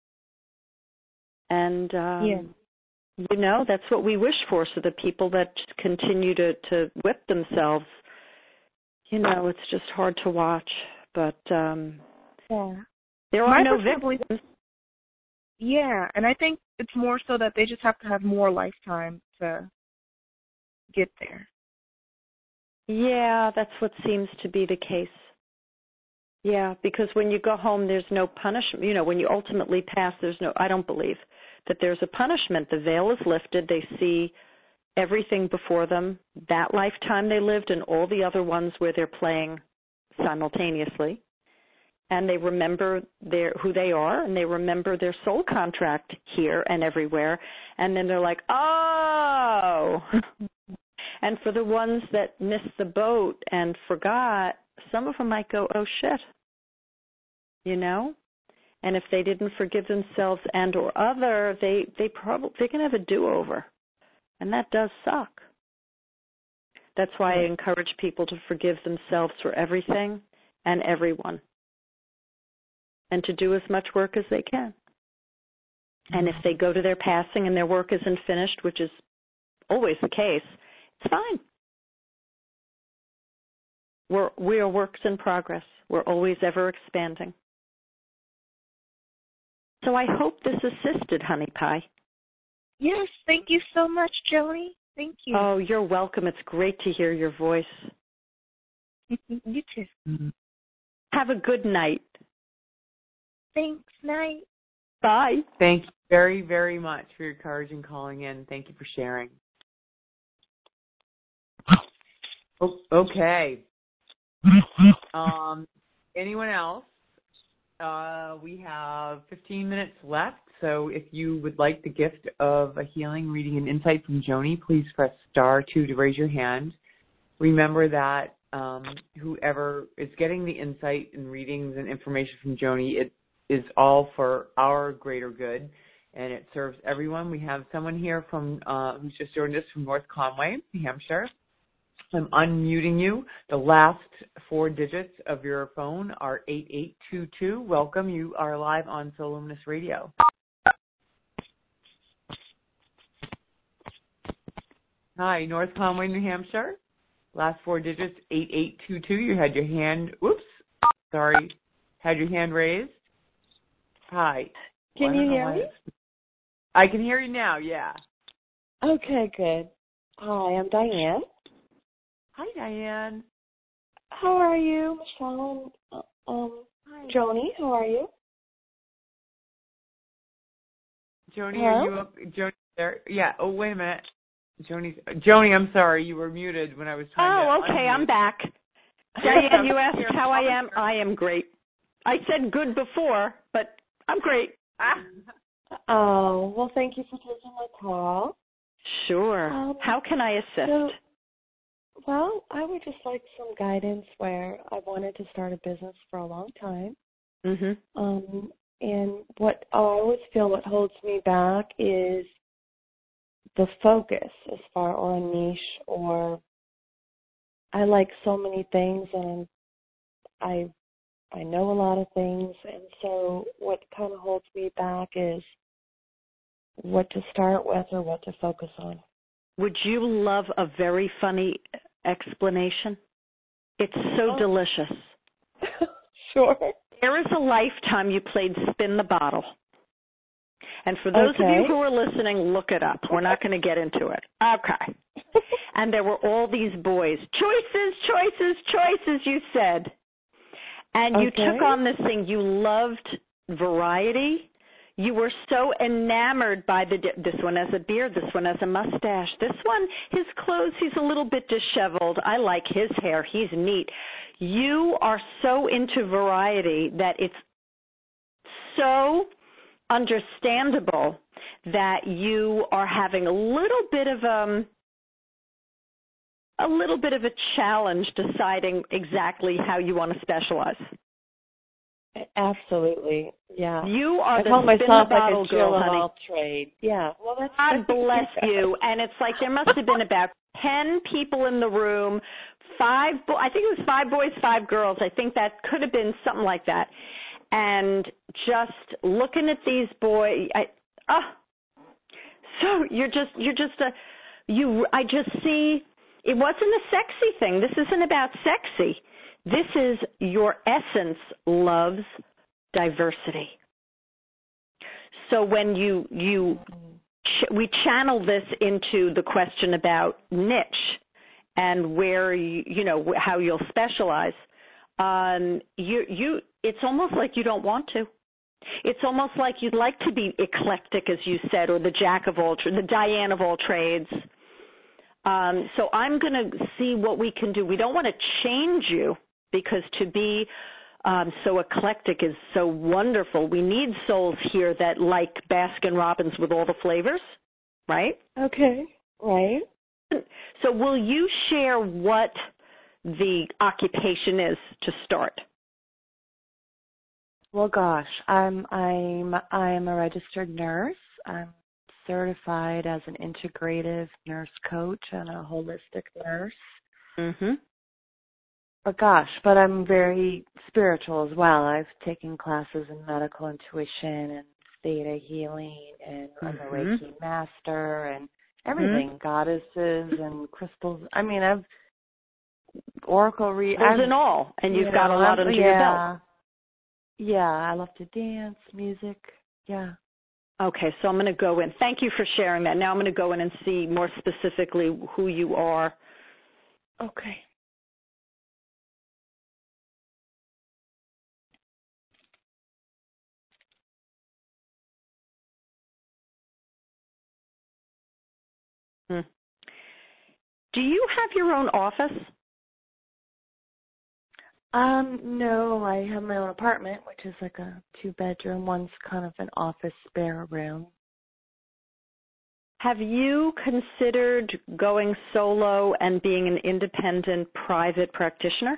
And, um, yeah. you know, that's what we wish for. So the people that just continue to, to whip themselves, you know, it's just hard to watch. But um, yeah. there are no victims. Yeah, and I think it's more so that they just have to have more lifetime to get there. Yeah, that's what seems to be the case. Yeah, because when you go home, there's no punishment. You know, when you ultimately pass, there's no, I don't believe that there's a punishment. The veil is lifted. They see everything before them, that lifetime they lived and all the other ones where they're playing simultaneously. And they remember their, who they are, and they remember their soul contract here and everywhere. And then they're like, oh. And for the ones that missed the boat and forgot, some of them might go, oh, shit, you know? And if they didn't forgive themselves and or other, they, they probably, they can have a do-over. And that does suck. That's why I encourage people to forgive themselves for everything and everyone, and to do as much work as they can. And if they go to their passing and their work isn't finished, which is always the case, it's fine. We're, we are works in progress. We're always ever expanding. So I hope this assisted, Honey Pie. Yes, thank you so much, Joni. Thank you. Oh, you're welcome. It's great to hear your voice. You too. Mm-hmm. Have a good night. Thanks, night. Bye. Thank you very, very much for your courage and calling in. Thank you for sharing. Oh, okay. Um, anyone else? Uh, we have fifteen minutes left, so if you would like the gift of a healing, reading, and insight from Joni, please press star two to raise your hand. Remember that um, whoever is getting the insight and readings and information from Joni, it is all for our greater good, and it serves everyone. We have someone here from uh, who's just joined us from North Conway, New Hampshire. I'm unmuting you. The last four digits of your phone are eight eight two two. Welcome. You are live on Soul Luminous Radio. Hi, North Conway, New Hampshire. Last four digits, eight eight two two. You had your hand, whoops, sorry, had your hand raised. Hi. Can you hear me? I can hear you now, yeah. Okay, good. Hi, I'm Diane. Hi, Diane. How are you, Michelle? Um, Hi. Joni, how are you? Joni, Hello? are you up? Joni, there? Yeah. Oh, wait a minute. Joni's, Joni, I'm sorry. You were muted when I was trying oh, to okay, unmute. I'm back. Diane, you asked how I am. I am great. I said good before, but I'm great. Ah. Oh, well, thank you for taking my call. Sure. Um, how can I assist? So, well, I would just like some guidance where I wanted to start a business for a long time. Mm-hmm. Um, and what I always feel what holds me back is the focus as far, or a niche, or I like so many things, and I I know a lot of things, and so what kind of holds me back is what to start with or what to focus on. Would you love a very funny explanation? It's so oh. delicious. Sure. There is a lifetime you played Spin the Bottle. And for those okay. of you who are listening, look it up. We're not going to get into it. Okay. And there were all these boys. Choices, choices, choices, you said. And you okay. took on this thing. You loved variety. You were so enamored by the, this one has a beard, this one has a mustache. This one, his clothes, he's a little bit disheveled. I like his hair. He's neat. You are so into variety that it's so understandable that you are having a little bit of um a little bit of a challenge deciding exactly how you want to specialize. Absolutely, yeah. You are I the call spin myself the bottle like a girl, jill of honey. all trades. Yeah, well, that's God bless you. And it's like there must have been about ten people in the room, five. Bo- I think it was five boys, five girls. I think that could have been something like that. And just looking at these boys, I, oh, so you're just you're just a you. I just see. It wasn't a sexy thing. This isn't about sexy. This is your essence loves diversity. So when you you ch- we channel this into the question about niche and where you you know how you'll specialize. Um, you you it's almost like you don't want to. It's almost like you'd like to be eclectic, as you said, or the jack of all trades, the Diane of all trades. Um, so I'm going to see what we can do. We don't want to change you because to be um, so eclectic is so wonderful. We need souls here that like Baskin-Robbins with all the flavors, right? Okay, right. So will you share what the occupation is to start? Well, gosh, I'm I'm I'm a registered nurse. I'm certified as an integrative nurse coach and a holistic nurse. Mhm. But gosh, but I'm very spiritual as well. I've taken classes in medical intuition and theta healing, and I'm a Mhm. Reiki master and everything, Mhm. goddesses and crystals. I mean, I've oracle read. There's an all, and you've got a lot under yeah. your belt. Yeah, I love to dance, music. Yeah. Okay, so I'm going to go in. Thank you for sharing that. Now I'm going to go in and see more specifically who you are. Okay. Hmm. Do you have your own office? Um, no, I have my own apartment, which is like a two bedroom. One's kind of an office spare room. Have you considered going solo and being an independent private practitioner?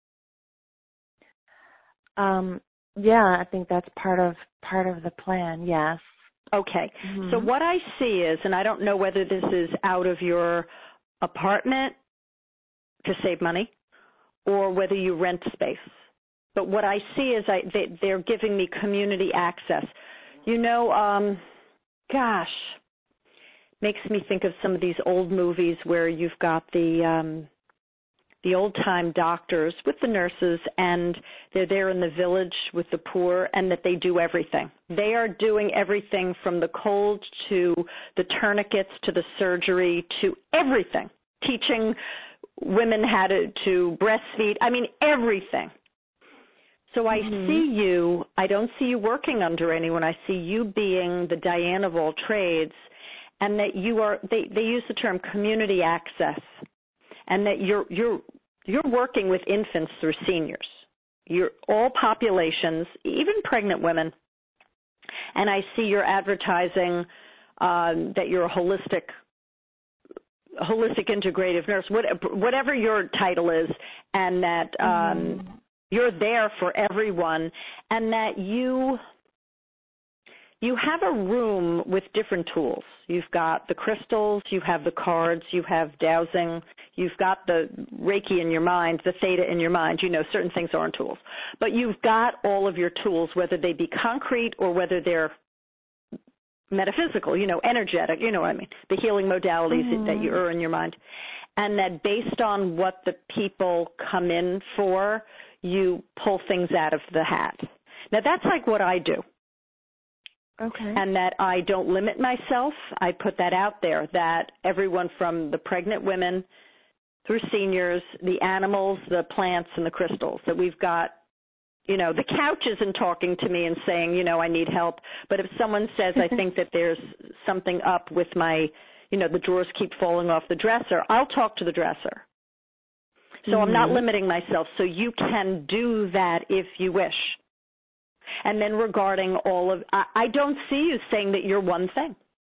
Um, yeah, I think that's part of part of the plan. Yes. Okay. Mm-hmm. So what I see is, and I don't know whether this is out of your apartment to save money or whether you rent space. But what I see is I, they, they're giving me community access. You know, um, gosh, makes me think of some of these old movies where you've got the um, the old-time doctors with the nurses, and they're there in the village with the poor, and that they do everything. They are doing everything from the cold to the tourniquets to the surgery to everything, teaching women how to, to breastfeed. I mean, everything. So I mm-hmm. see you, I don't see you working under anyone. I see you being the Diane of all trades, and that you are, they, they use the term community access, and that you're, you're, you're working with infants through seniors. You're all populations, even pregnant women. And I see you're advertising um, that you're a holistic holistic integrative nurse, whatever your title is, and that um, mm-hmm. you're there for everyone, and that you you have a room with different tools. You've got the crystals, you have the cards, you have dowsing, you've got the Reiki in your mind, the theta in your mind. You know, certain things aren't tools. But you've got all of your tools, whether they be concrete or whether they're metaphysical, you know, energetic, you know what I mean, the healing modalities mm-hmm. that you are in your mind. And that based on what the people come in for, you pull things out of the hat. Now, that's like what I do. Okay. And that I don't limit myself. I put that out there, that everyone from the pregnant women through seniors, the animals, the plants, and the crystals, that we've got, you know, the couch isn't talking to me and saying, you know, I need help. But if someone says, I think that there's something up with my, you know, the drawers keep falling off the dresser, I'll talk to the dresser. So mm-hmm. I'm not limiting myself. So you can do that if you wish. And then regarding all of, I, I don't see you saying that you're one thing.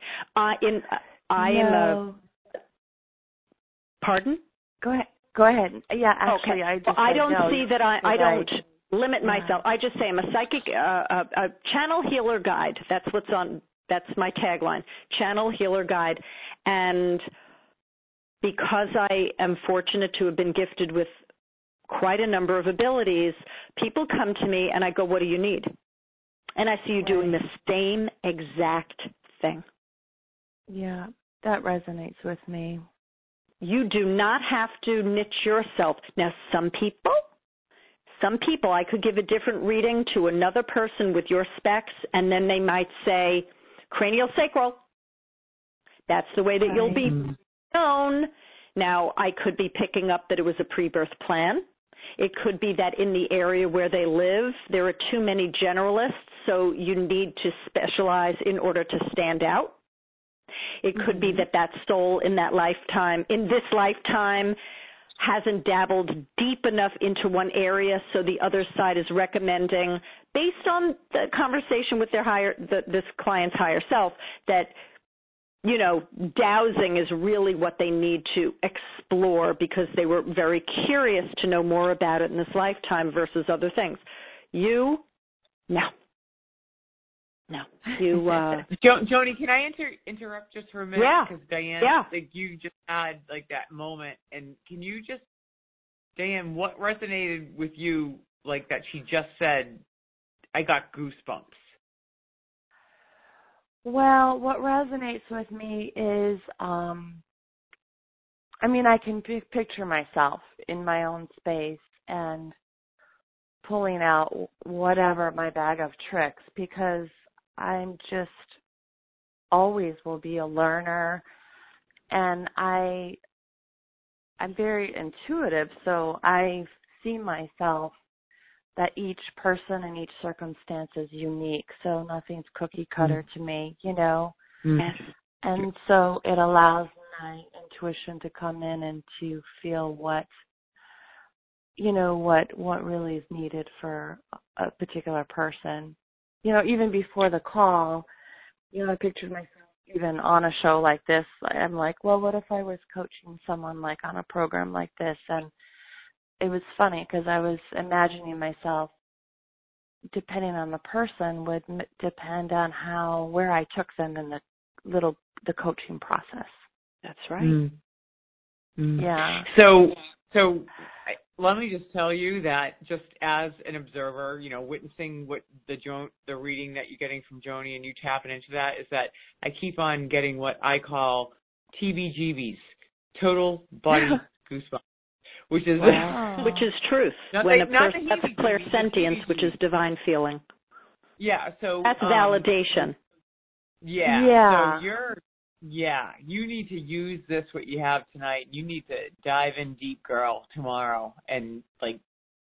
Uh, in uh, I no. am a. Pardon? Go ahead. Go ahead. Yeah, actually, okay. I just well, I don't no, see that I, I don't I, limit yeah. myself. I just say I'm a psychic, uh, a, a channel healer guide. That's what's on, that's my tagline, channel healer guide. And because I am fortunate to have been gifted with quite a number of abilities, people come to me and I go, what do you need? And I see you right. doing the same exact thing. Yeah, that resonates with me. You do not have to niche yourself. Now, some people, some people, I could give a different reading to another person with your specs, and then they might say craniosacral. That's the way that right. you'll be known. Now, I could be picking up that it was a pre-birth plan. It could be that in the area where they live, there are too many generalists, so you need to specialize in order to stand out. It could be that that soul in that lifetime, in this lifetime, hasn't dabbled deep enough into one area, so the other side is recommending, based on the conversation with their higher, the, this client's higher self, that, you know, dowsing is really what they need to explore because they were very curious to know more about it in this lifetime versus other things. You, no. No, you. Uh, jo- Joni, can I inter- interrupt just for a minute? Yeah. Because Diane, yeah. like you just had like that moment, and can you just, Diane, what resonated with you, like that she just said? I got goosebumps. Well, what resonates with me is, um, I mean, I can p- picture myself in my own space and pulling out whatever my bag of tricks because I'm just always will be a learner, and I I'm very intuitive, so I see myself that each person and each circumstance is unique, so nothing's cookie cutter mm. to me, you know. Mm. And so it allows my intuition to come in and to feel what you know what what really is needed for a particular person. You know, even before the call, you know, I pictured myself even on a show like this. I'm like, well, what if I was coaching someone like on a program like this? And it was funny because I was imagining myself, depending on the person, would m- depend on how, where I took them in the little, the coaching process. That's right. Mm. Mm. Yeah. So, so I, let me just tell you that just as an observer, you know, witnessing what the jo- the reading that you're getting from Joni and you tapping into that is that I keep on getting what I call T B G Bs, total body goosebumps, which is wow. which is truth. Not when the, a person has clairsentience, which is divine feeling. Yeah. So that's um, validation. Yeah. Yeah. So you're. Yeah, you need to use this, what you have tonight. You need to dive in deep, girl, tomorrow and, like,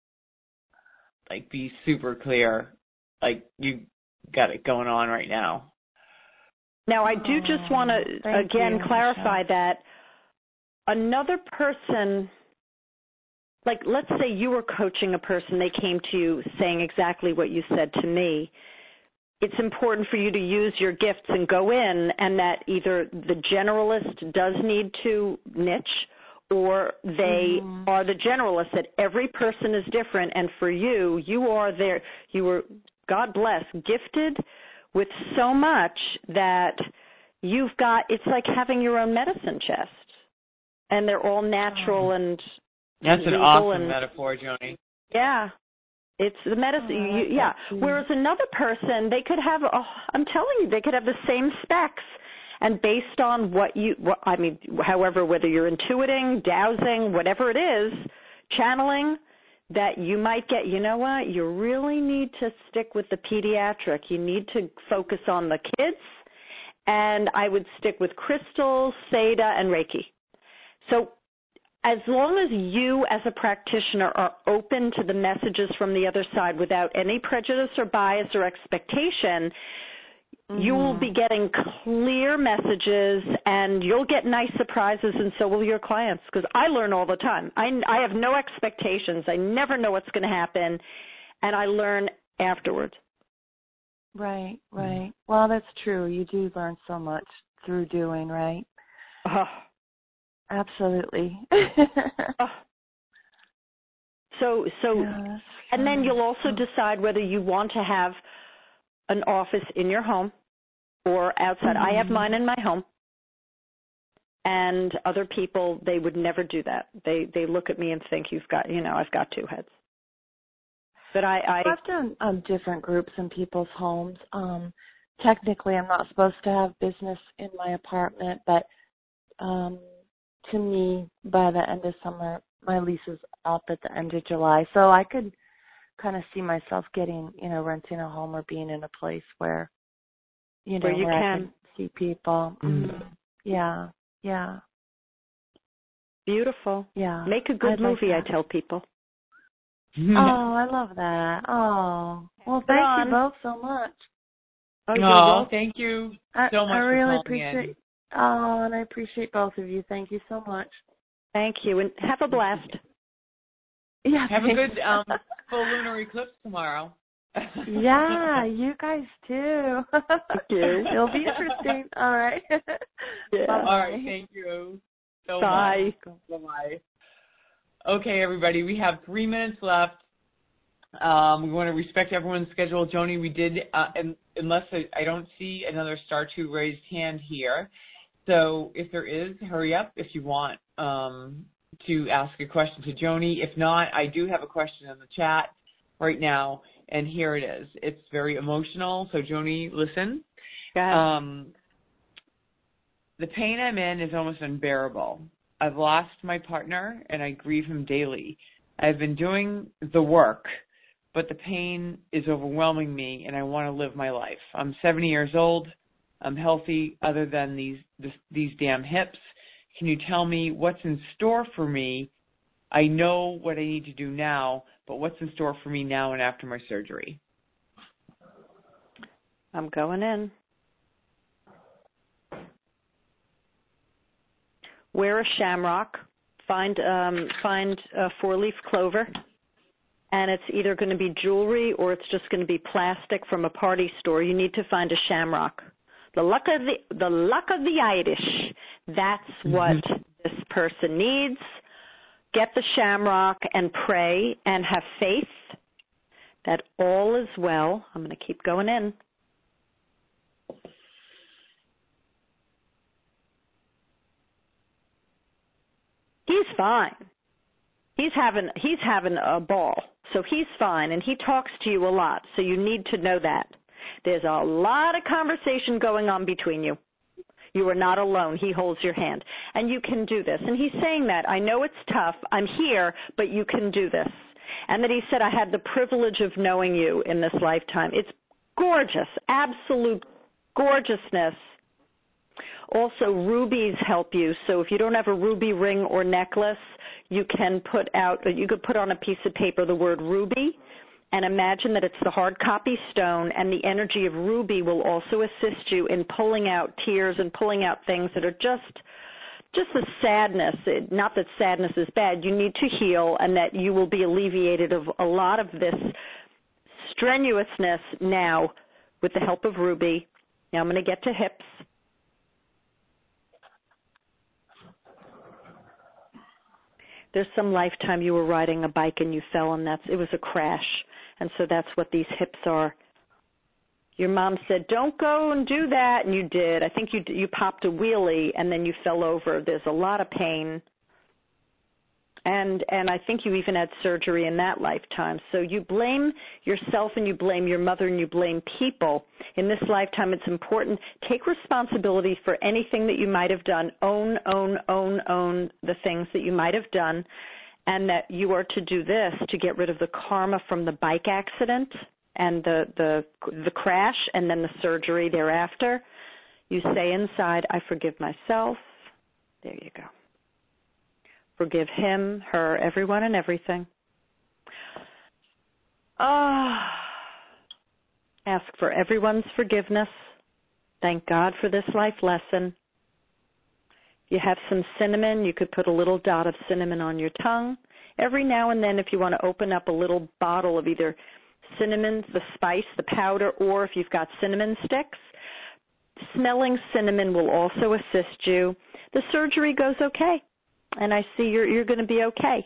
like be super clear. Like, you got it going on right now. Now, I do just want to, again, you, clarify Michelle. that another person, like, let's say you were coaching a person, they came to you saying exactly what you said to me. It's important for you to use your gifts and go in, and that either the generalist does need to niche or they mm-hmm. are the generalist, that every person is different. And for you, you are there, you were, God bless, gifted with so much that you've got, it's like having your own medicine chest. And they're all natural oh. and That's an legal awesome and, metaphor, Joni. Yeah. It's the medicine, oh, you, yeah. Whereas another person, they could have, oh, I'm telling you, they could have the same specs. And based on what you, what, I mean, however, whether you're intuiting, dowsing, whatever it is, channeling, that you might get, you know what, you really need to stick with the pediatric. You need to focus on the kids. And I would stick with crystals, Theta, and Reiki. So as long as you as a practitioner are open to the messages from the other side without any prejudice or bias or expectation, mm-hmm. you will be getting clear messages and you'll get nice surprises, and so will your clients, because I learn all the time. I, I have no expectations. I never know what's going to happen, and I learn afterwards. Right, right. Well, that's true. You do learn so much through doing, right? Oh. Absolutely. oh. So, so, yeah, and then you'll also decide whether you want to have an office in your home or outside. Mm-hmm. I have mine in my home. And other people, they would never do that. They they look at me and think, you've got, you know, I've got two heads. But I, I I've done um, different groups in people's homes. Um, technically, I'm not supposed to have business in my apartment, but um, to me, by the end of summer, my lease is up at the end of July, so I could kind of see myself getting, you know, renting a home or being in a place where, you know, where you where can I can see people. Mm-hmm. Yeah, yeah. Beautiful. Yeah. Make a good I'd movie, like I tell people. Oh, I love that. Oh, well, thank on. you both so much. Oh, oh thank you so much I, I really for calling appreciate. in. Oh, and I appreciate both of you. Thank you so much. Thank you, and have a blast. Yeah. Have a good um, full lunar eclipse tomorrow. Yeah, you guys too. Thank you. It'll be interesting. All right. Yeah. Bye-bye. All right. Thank you so Bye. much. Bye. Okay, everybody. We have three minutes left. Um, we want to respect everyone's schedule. Joni, we did, uh, and, unless I, I don't see another star two raised hand here. So if there is, hurry up if you want um, to ask a question to Joni. If not, I do have a question in the chat right now, and here it is. It's very emotional, so Joni, listen. Um, the pain I'm in is almost unbearable. I've lost my partner, and I grieve him daily. I've been doing the work, but the pain is overwhelming me, and I want to live my life. I'm seventy years old. I'm healthy other than these this, these damn hips. Can you tell me what's in store for me? I know what I need to do now, but what's in store for me now and after my surgery? I'm going in. Wear a shamrock. Find um, find a four-leaf clover. And it's either going to be jewelry or it's just going to be plastic from a party store. You need to find a shamrock. The luck of the the luck of the Irish. That's what mm-hmm. this person needs. Get the shamrock and pray and have faith that all is well. I'm going to keep going in. He's fine. He's having he's having a ball. So he's fine, and he talks to you a lot, so you need to know that. There's a lot of conversation going on between you. You are not alone. He holds your hand, and you can do this. And he's saying that, I know it's tough. I'm here, but you can do this. And that he said, I had the privilege of knowing you in this lifetime. It's gorgeous, absolute gorgeousness. Also, rubies help you. So if you don't have a ruby ring or necklace, you can put out, you could put on a piece of paper the word ruby and imagine that it's the hard copy stone, and the energy of ruby will also assist you in pulling out tears and pulling out things that are just just the sadness. It, not that sadness is bad. You need to heal, and that you will be alleviated of a lot of this strenuousness now with the help of ruby. Now I'm going to get to hips. There's some lifetime you were riding a bike and you fell, and that's it was a crash, and so that's what these hips are. Your mom said, "Don't go and do that," and you did. I think you you popped a wheelie and then you fell over. There's a lot of pain, and and I think you even had surgery in that lifetime. So you blame yourself and you blame your mother and you blame people. In this lifetime, it's important. Take responsibility for anything that you might have done. Own, own, own, own the things that you might have done, and that you are to do this to get rid of the karma from the bike accident and the, the, the crash and then the surgery thereafter. You say inside, I forgive myself. There you go. Forgive him, her, everyone, and everything. Ah. Oh. Ask for everyone's forgiveness. Thank God for this life lesson. If you have some cinnamon, you could put a little dot of cinnamon on your tongue. Every now and then, if you want to open up a little bottle of either cinnamon, the spice, the powder, or if you've got cinnamon sticks, Smelling cinnamon will also assist you. The surgery goes okay, and I see you're you're going to be okay.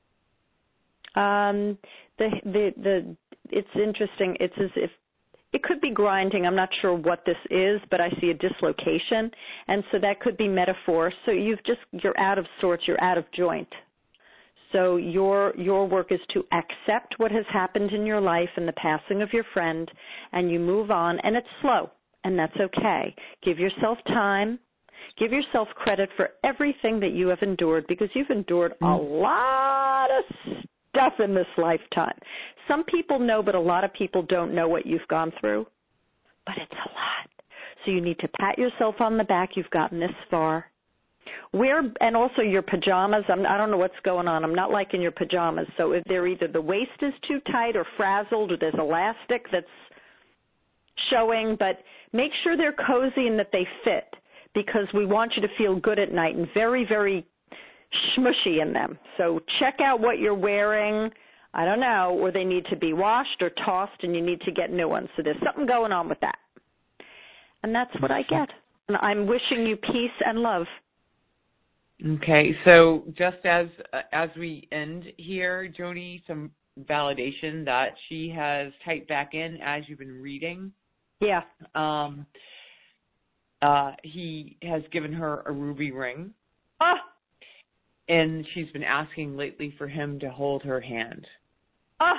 Um, the the the it's interesting. It's as if it could be grinding. I'm not sure what this is, but I see a dislocation, and so that could be metaphor. So you've just you're out of sorts. You're out of joint. So your your work is to accept what has happened in your life and the passing of your friend, and you move on, and it's slow, and that's okay. Give yourself time. Give yourself credit for everything that you have endured, because you've endured a lot of stuff in this lifetime. Some people know, but a lot of people don't know what you've gone through, but it's a lot. So you need to pat yourself on the back. You've gotten this far. Wear, and also your pajamas. I'm, I don't know what's going on. I'm not liking your pajamas. So if they're either the waist is too tight or frazzled, or there's elastic that's showing, but make sure they're cozy and that they fit, because we want you to feel good at night and very, very smushy in them. So check out what you're wearing. I don't know, or they need to be washed or tossed, and you need to get new ones. So there's something going on with that. And that's what I get. And I'm wishing you peace and love. Okay, so just as uh, as we end here, Joni, some validation that she has typed back in as you've been reading. Yeah. Um. Uh, he has given her a ruby ring. Ah. And she's been asking lately for him to hold her hand. Ah.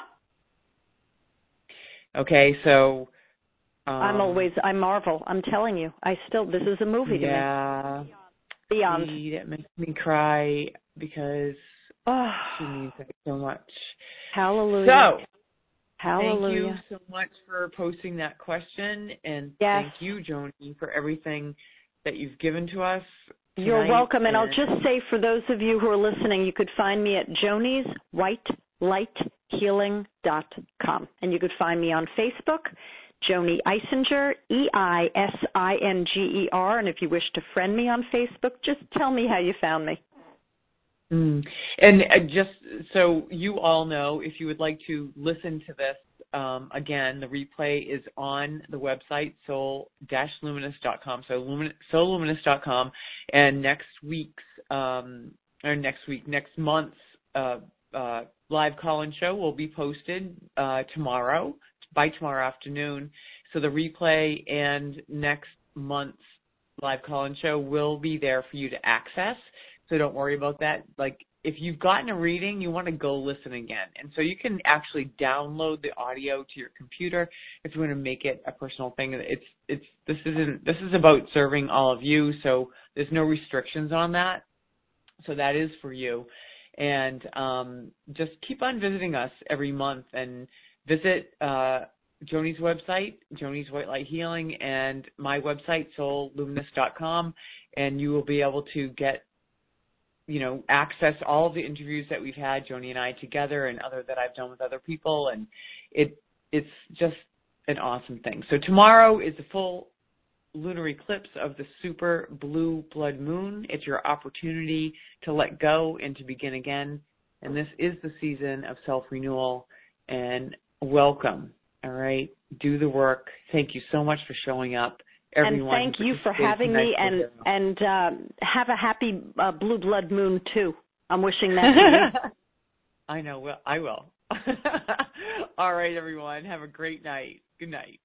Okay, so. Um, I'm always, I marvel. I'm telling you. I still, this is a movie to yeah, me. Beyond. See, that makes me cry because oh. she needs it so much. Hallelujah. So, Hallelujah. thank you so much for posting that question, and yes. thank you, Joni, for everything that you've given to us tonight. You're welcome, and, and I'll just say for those of you who are listening, you could find me at jonis white light healing dot com, and you could find me on Facebook, Joni Eisinger, E I S I N G E R, and if you wish to friend me on Facebook, just tell me how you found me. Mm. And uh, just so you all know, if you would like to listen to this, um, again, the replay is on the website, soul dash luminous dot com, so lumin- soul luminous dot com, and next week's, um, or next week, next month's uh, uh, live call-in show will be posted uh, tomorrow, by tomorrow afternoon. So the replay and next month's live call-in show will be there for you to access. So don't worry about that. Like, if you've gotten a reading, you want to go listen again. And so you can actually download the audio to your computer if you want to make it a personal thing. It's it's this isn't this is about serving all of you, so there's no restrictions on that. So that is for you. And um, just keep on visiting us every month and visit uh, Joni's website, Joni's White Light Healing, and my website, soul luminous dot com, and you will be able to get you know, access all of the interviews that we've had, Joni and I together, and other that I've done with other people, and it it's just an awesome thing. So tomorrow is the full lunar eclipse of the super blue blood moon. It's your opportunity to let go and to begin again, and this is the season of self-renewal, and welcome, all right? Do the work. Thank you so much for showing up. Everyone and thank you for having me, and and uh, have a happy uh, blue blood moon too. I'm wishing that to you. I know. Well, I will. All right, everyone. Have a great night. Good night.